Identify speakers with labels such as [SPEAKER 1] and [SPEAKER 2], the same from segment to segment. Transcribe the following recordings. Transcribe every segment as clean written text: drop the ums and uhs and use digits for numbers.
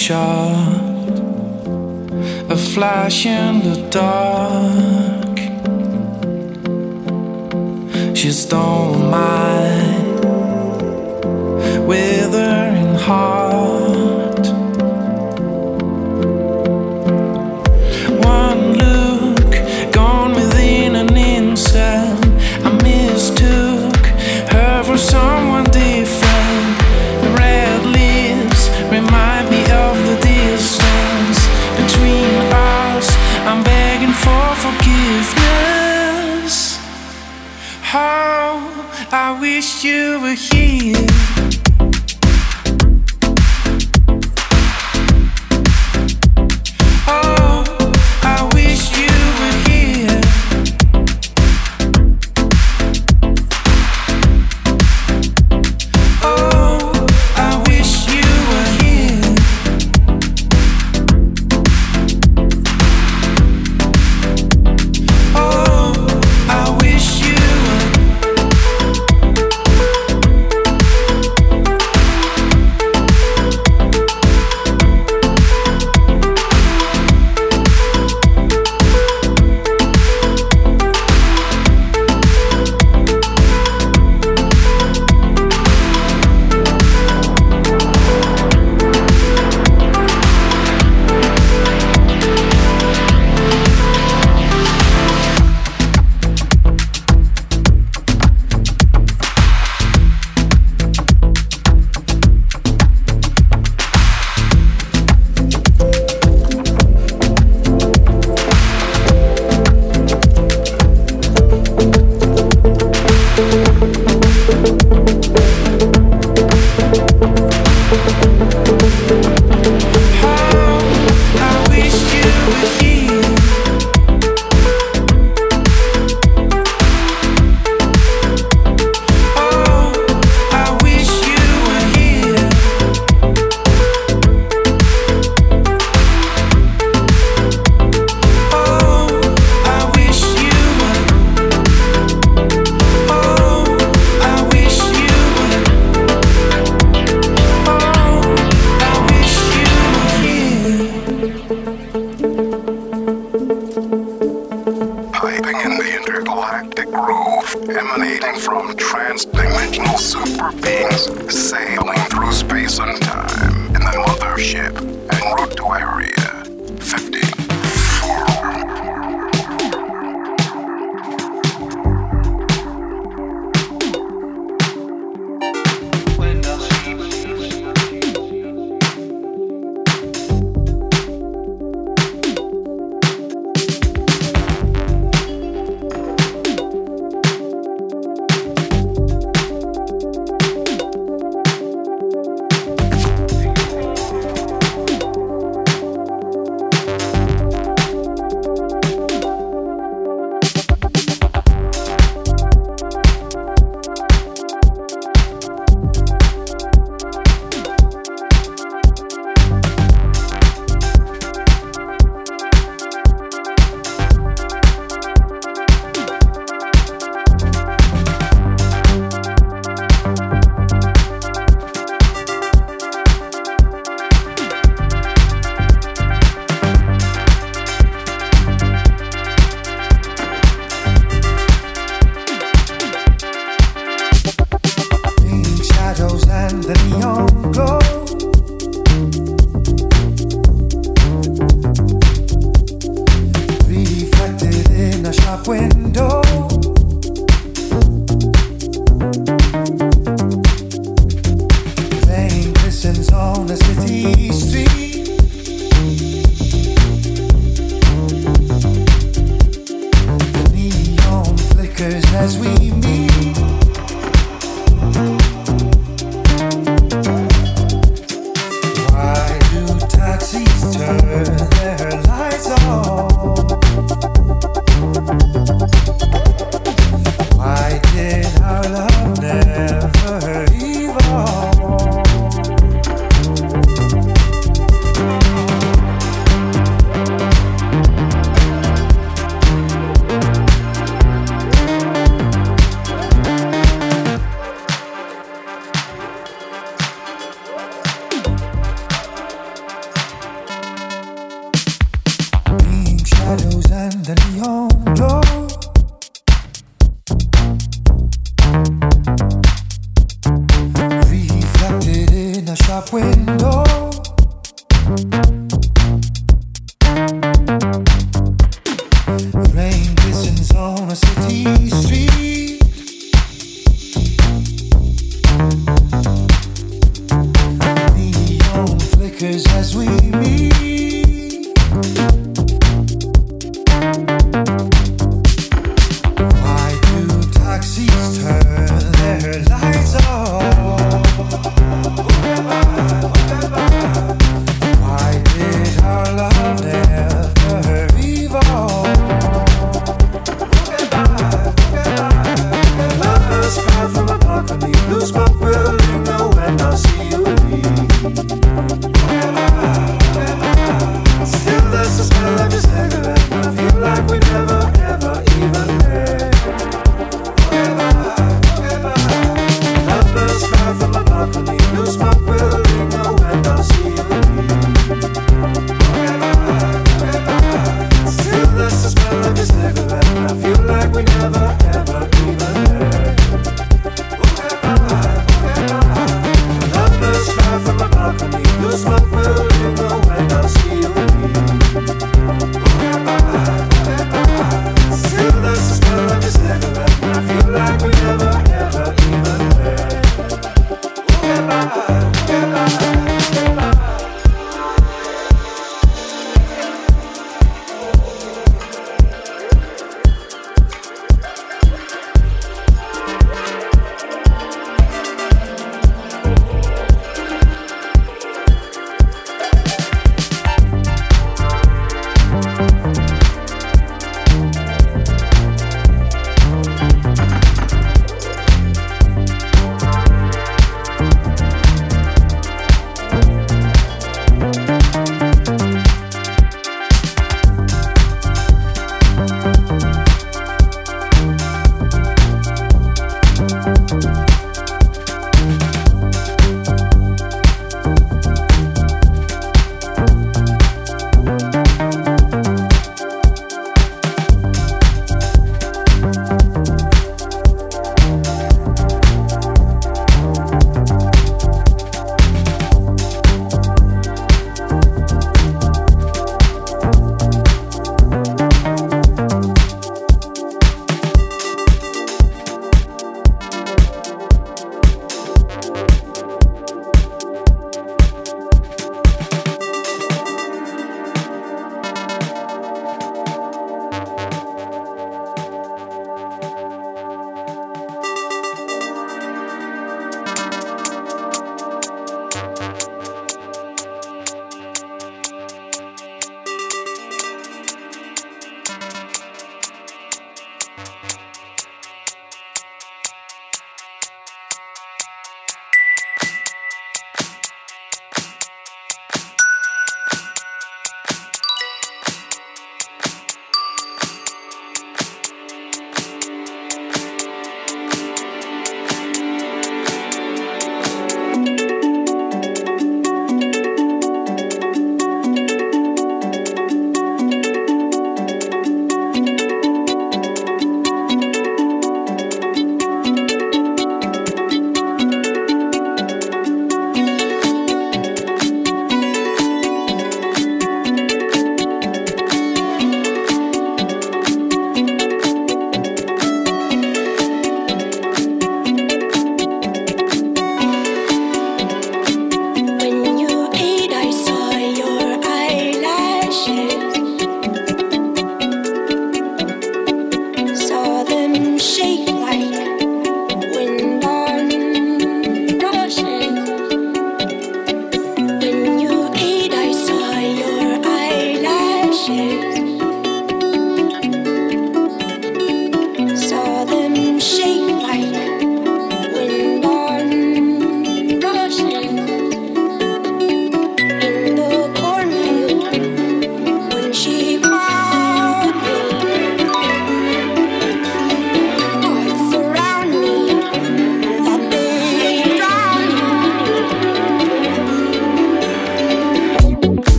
[SPEAKER 1] shot, a flash in the dark. She stole my withering heart. One look, gone within an instant. I mistook her for someone different. Red lips remind me of the distance between us. I'm begging for forgiveness. How I wish you were here.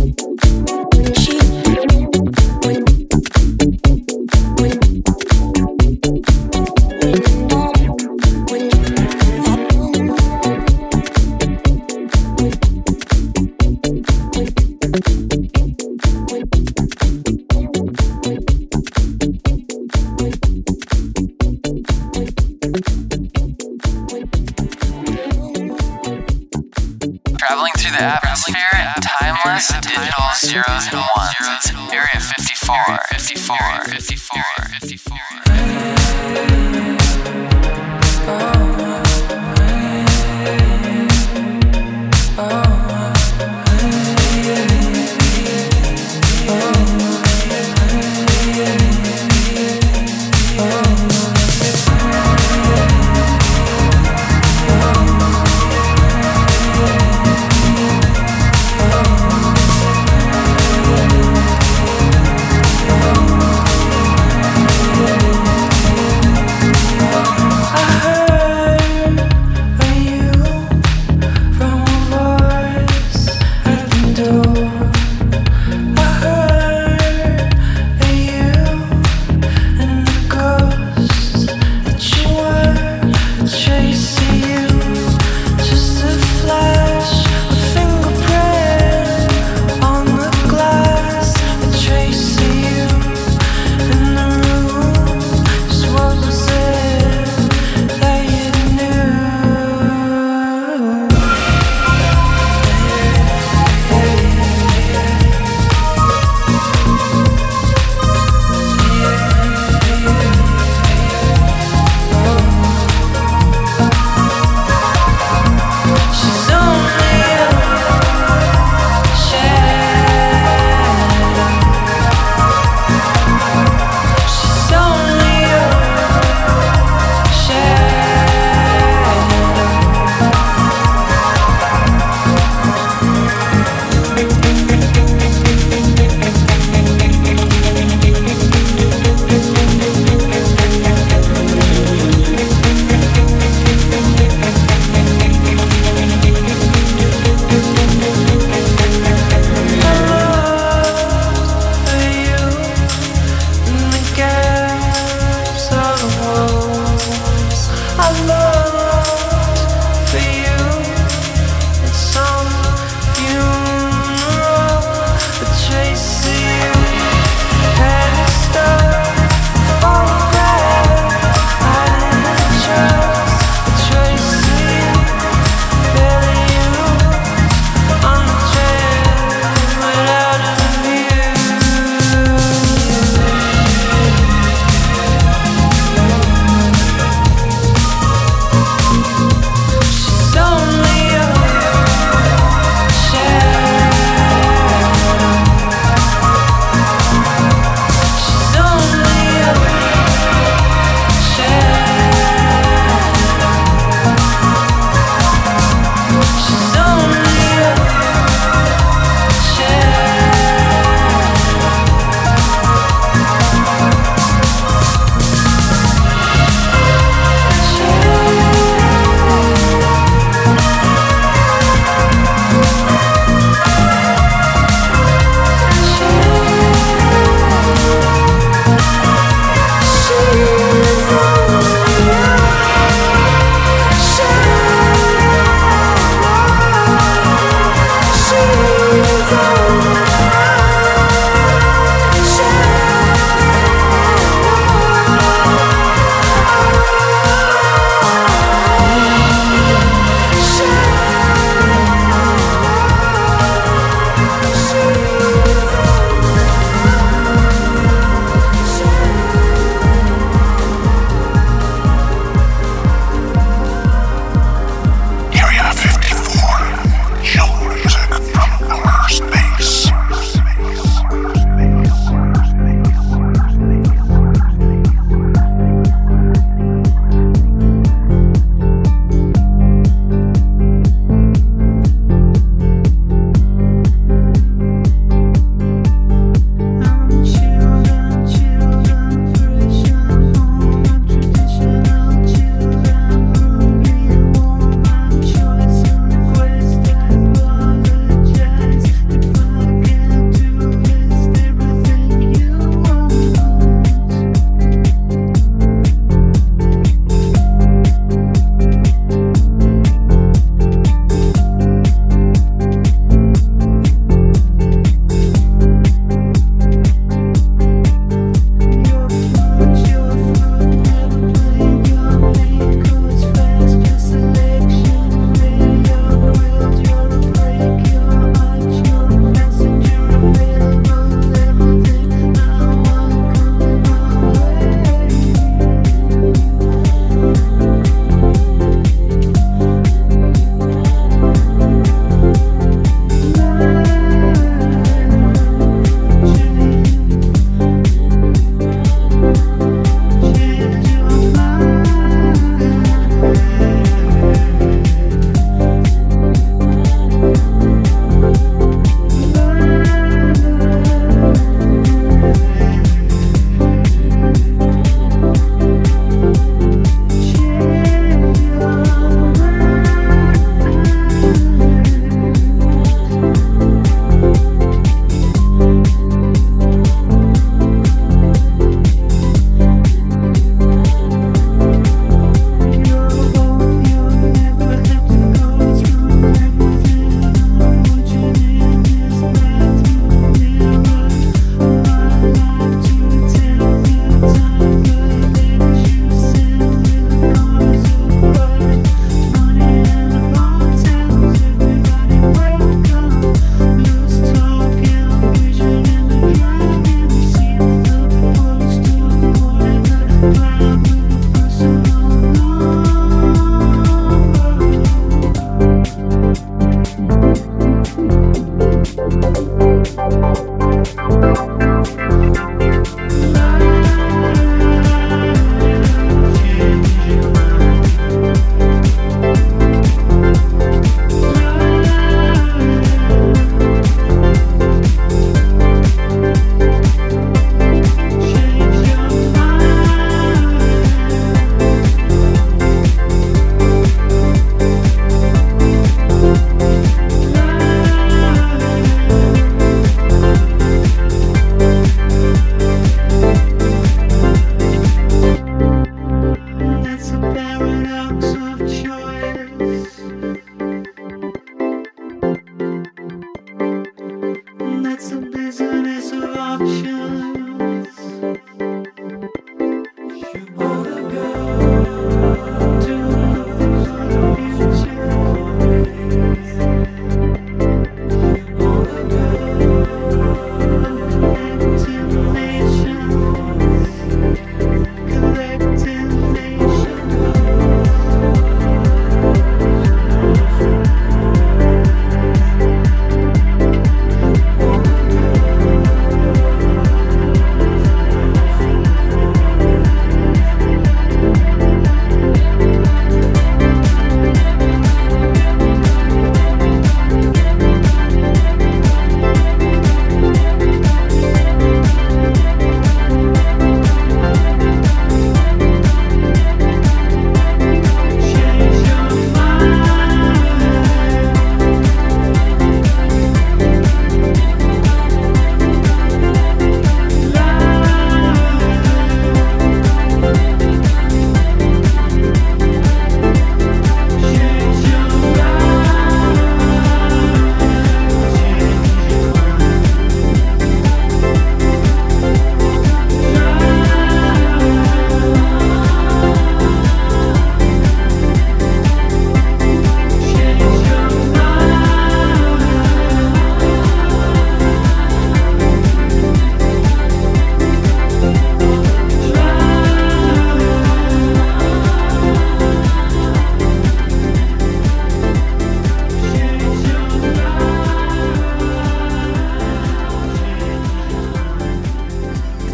[SPEAKER 2] Traveling through the atmosphere, timeless, digital zeros and ones. Area 54, 54, 54, 54.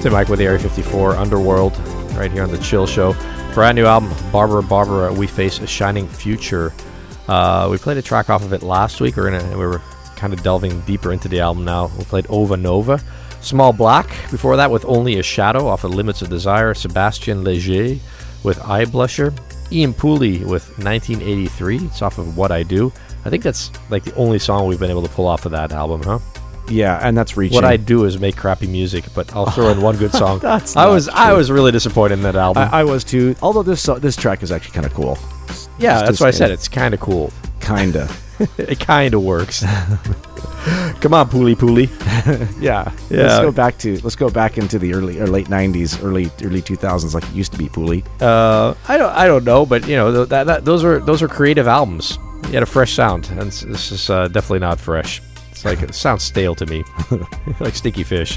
[SPEAKER 3] Tim Mike with the Area 54 Underworld right here on the Chill Show. Brand new album, Barbara, We Face a Shining Future. We played a track off of it last week. We were kind of delving deeper into the album now. We played Ova Nova. Small Black, before that with Only a Shadow off of Limits of Desire. Sebastian Leger with Eye Blusher. Ian Pooley with 1983. It's off of What I Do. I think that's like the only song we've been able to pull off of that album, huh?
[SPEAKER 4] Yeah, and that's reaching.
[SPEAKER 3] What I do is make crappy music, but I'll throw in one good song.
[SPEAKER 4] I
[SPEAKER 3] was really disappointed in that album.
[SPEAKER 4] I was too. Although this track is actually kind of cool.
[SPEAKER 3] Yeah, that's what I said. It's kind of cool.
[SPEAKER 4] Kinda.
[SPEAKER 3] It kind of works. Come on, Pooley.
[SPEAKER 4] Yeah. Let's go back into the early or late '90s, early 2000s, like it used to be. Pooley.
[SPEAKER 3] I don't know, but you know those are creative albums. You had a fresh sound, and this is definitely not fresh. It's like it sounds stale to me, like sticky fish.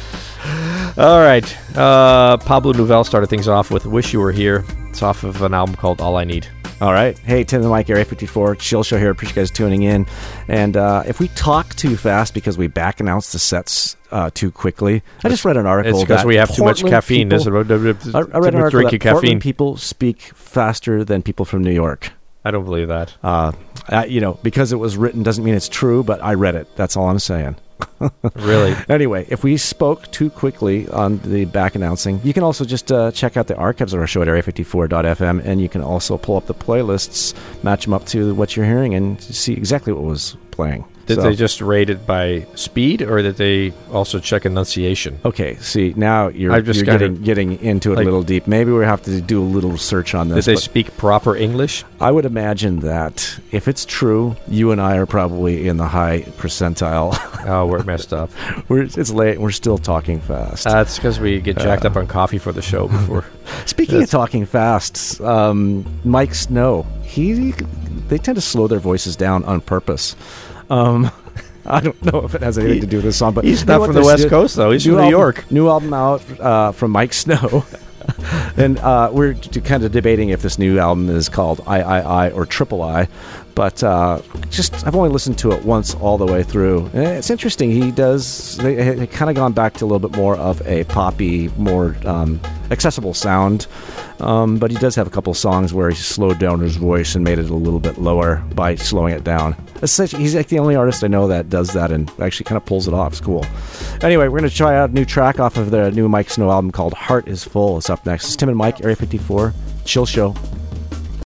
[SPEAKER 3] All right, Pablo Nouvelle started things off with "Wish You Were Here." It's off of an album called All I Need.
[SPEAKER 4] All right. Hey, Tim and Mike, Area 54, Chill Show here. Appreciate you guys tuning in. And if we talk too fast because we back announced the sets too quickly, I just read an article.
[SPEAKER 3] It's because we have too much caffeine.
[SPEAKER 4] I read an article that Portland people speak faster than people from New York.
[SPEAKER 3] I don't believe that.
[SPEAKER 4] Because it was written doesn't mean it's true, but I read it. That's all I'm saying.
[SPEAKER 3] Really?
[SPEAKER 4] Anyway, if we spoke too quickly on the back announcing, you can also just check out the archives of our show at area54.fm, and you can also pull up the playlists, match them up to what you're hearing, and see exactly what was playing.
[SPEAKER 3] Did they just rate it by speed, or did they also check enunciation?
[SPEAKER 4] Okay, see, now you're getting into it a little deep. Maybe we have to do a little research on this.
[SPEAKER 3] Did they speak proper English?
[SPEAKER 4] I would imagine that if it's true, you and I are probably in the high percentile.
[SPEAKER 3] Oh, we're messed up.
[SPEAKER 4] It's late. We're still talking fast.
[SPEAKER 3] That's because we get jacked up on coffee for the show before.
[SPEAKER 4] Speaking of talking fast, Mike Snow, they tend to slow their voices down on purpose. I don't know if it has anything to do with this song, but
[SPEAKER 3] he's not from the West Coast, though. He's from New York.
[SPEAKER 4] New album out from Mike Snow. And we're kind of debating if this new album is called I or Triple I. But I've only listened to it once all the way through. And it's interesting. They kind of gone back to a little bit more of a poppy, more accessible sound. But he does have a couple of songs where he slowed down his voice and made it a little bit lower by slowing it down. He's like the only artist I know that does that and actually kind of pulls it off. It's cool. Anyway, we're going to try out a new track off of the new Mike Snow album called Heart is Full. It's up next. It's Tim and Mike, Area 54, Chill Show.